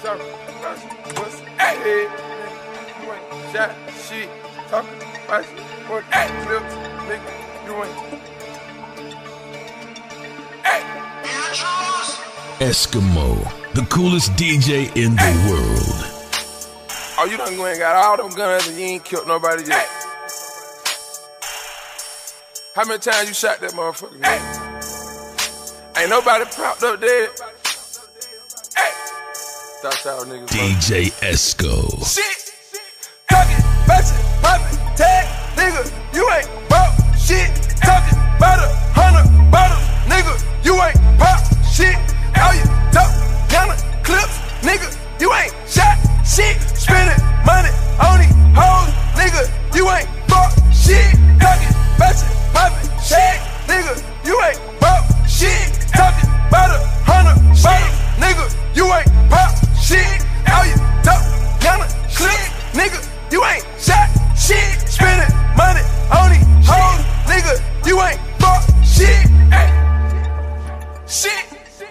talking about what's head. You ain't shot shit. Talking about what clips, nigga. You ain't. Eskimo, the coolest DJ in the world. Oh, you done go and got all them guns and you ain't killed nobody yet. How many times you shot that motherfucker? Ain't nobody propped up dead. Stop y'all niggas. DJ Esco. Shit, talking, batching, popping, tag, nigga, you ain't bought shit. Talking about 100 bottles, nigga, you ain't pop shit. All you talk, yellow clips, nigga, you ain't shot shit. Spending money on these hoes, nigga, you ain't bought shit. Talking, batching, popping, tag, nigga, you ain't bought shit. Talking about 100 bottles, nigga, you ain't pop shit. All you talk, yellow clips, nigga, you ain't shot shit. Spending money on these hoes, nigga, you ain't bought shit. Shit.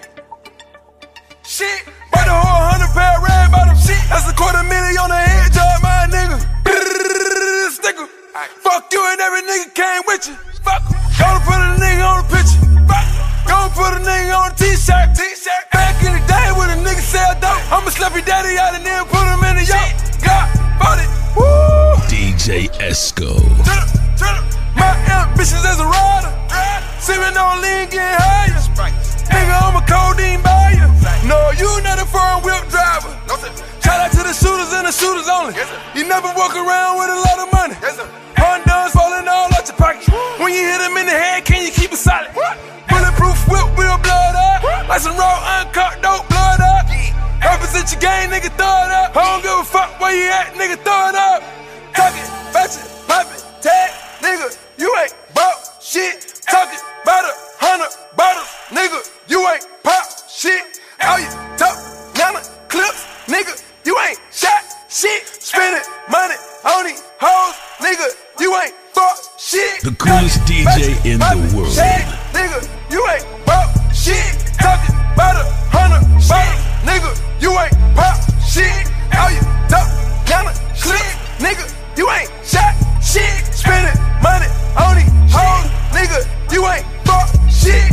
Shit. Bought the whole 100 pair of red bottoms. Shit. That's $250,000 on the head job, my nigga. Sticker. Fuck you and every nigga came with you. Fuck. Go to put a nigga on the picture. Fuck. Go put a nigga on a t-shirt. Back in the day when a nigga sell dope, I'ma slap your daddy out and then put him in the yacht. God, bought it. Woo. DJ Esco. My ambitions as a rider. Sipping on lean, getting higher. Nigga, I'm a codeine buyer. No, you not a foreign whip driver. Shout out to the shooters and the shooters only. You never walk around with a lot of money. Hondas falling all out your pocket. When you hit them in the head, can you keep it solid? Bulletproof whip, real blood up. Like some raw, uncut, dope, blood up. Represent your gang, nigga, throw it up. I don't give a fuck where you at, nigga, throw it up. Talking, batching, popping, tag, nigga, you ain't bought shit. Talking about 100 bottles, nigga, you ain't pop shit. All you talk, yellow clips, nigga, you ain't shot shit. Spending money on these hoes, nigga, you ain't fuck shit. The coolest DJ in the world. Nigga, you ain't bought shit. Talking about 100 bottles, nigga, you ain't pop shit. All you talk, yellow clips, nigga, you ain't shot shit. Spending money on these hoes, nigga, you ain't fuck shit.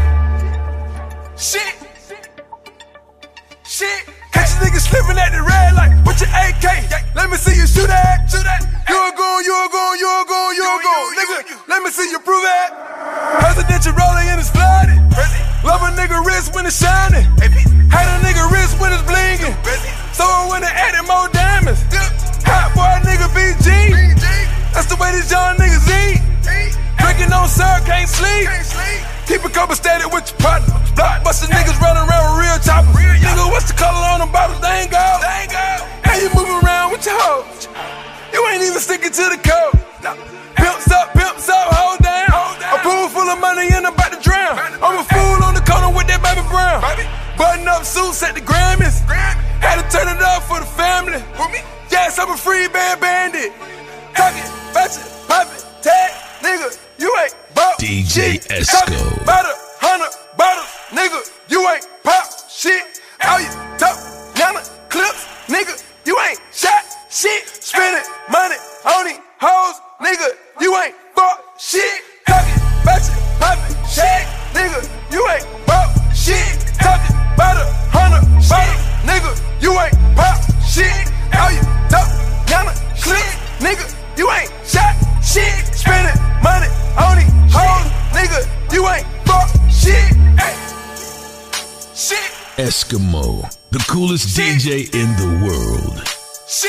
Shit. Shit. Catch a nigga slipping at the red light with your AK. Let me see you shoot that. You a goon, you a goon, you a goon, you a goon. Nigga, let me see you prove that. Presidential rolling in his flooded. Love a nigga wrist when it's shining. Hate a nigga wrist when it's blinging. So I went and added more diamonds. Hot boy nigga BG. That's the way these young niggas eat. Drinking on syrup, can't sleep. Keep a couple steady with your partner. Blockbuster niggas running around with real choppers. Nigga, what's the color on them bottles? They ain't gold. How you moving around with your hoes? You ain't even sticking to the code. Pimps up, hold down. A pool full of money and I'm about to drown. I'm a fool on the corner with that baby brown. Button up suits at the Grammys. Had to turn it up for the family. Yes, I'm a free band bandit. Talking, batching, popping, tag, nigga, you ain't bought DJ shit. Esco. About 100 bottles, nigga, you ain't pop shit. All you talk, yellow clips, nigga, you ain't shot shit. Spending money on these hoes, nigga, you ain't bought shit. Talking, batching, popping, tag, nigga, you ain't bought shit. Talking about 100 bottles, nigga, you ain't pop shit. All you talk, yellow clips, nigga, you ain't shot shit. Spending money on these hoes, nigga, you ain't bought shit. Shit. Eskimo, the coolest DJ in the world. Shit.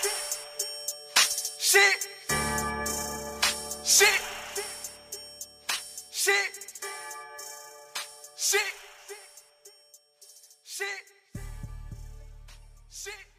Shit. Shit. Shit. Shit. Shit. Shit.